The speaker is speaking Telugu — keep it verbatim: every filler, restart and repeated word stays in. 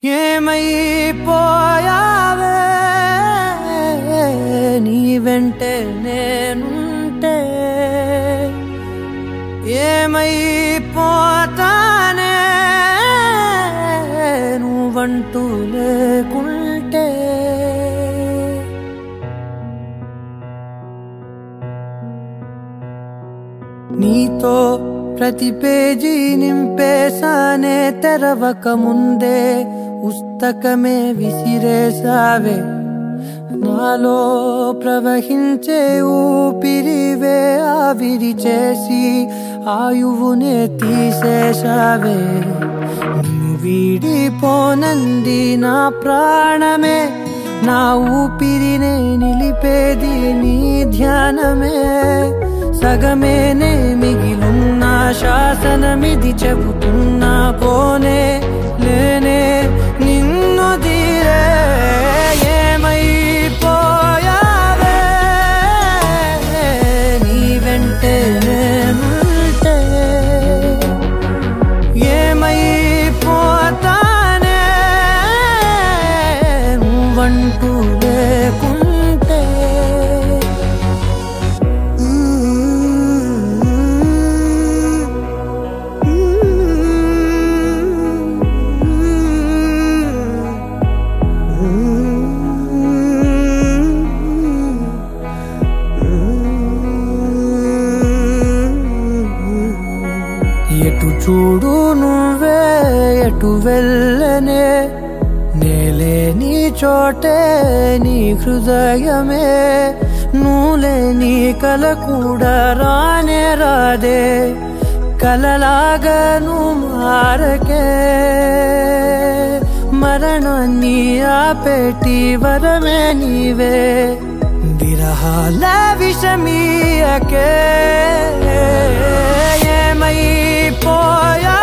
ఏమైపోయావే నీ వెంటే నేనుంటే ఏమైపోతానే నువ్వంటూ లేకుంటే నీతో ప్రతి పేజీ నింపేసానే తెరవక ముందే పుస్తకమే విసిరేసావే నాలో ప్రవహించే ఊపిరివే ఆవిరి చేసి ఆయువునే తీసేసావే నిన్ను వీడిపోనంది నా ప్రాణమే నా ఊపిరినే నిలిపేది నీ ధ్యానమే సగమేనే మిగిలున్న శాసనమిది చెబుతున్నా పోనే లేనే నిన్ను తీరే ఏమైపోయావే నీ వెంటే నేనుంటే ఏమైపోతానే నువ్వంటూ లేకుంటే ఎటు చూడు నువ్వే ఎటు వెళ్ళనే నేలే నీ చోటే నీ హృదయమే నువ్వులే నీ కల కూడా రానే రాదే కలలాగా నువ్వు మారకే మరణాన్ని ఆపేటి వరమే నీవే విరహాల విషమీయకే ఏమైపోయా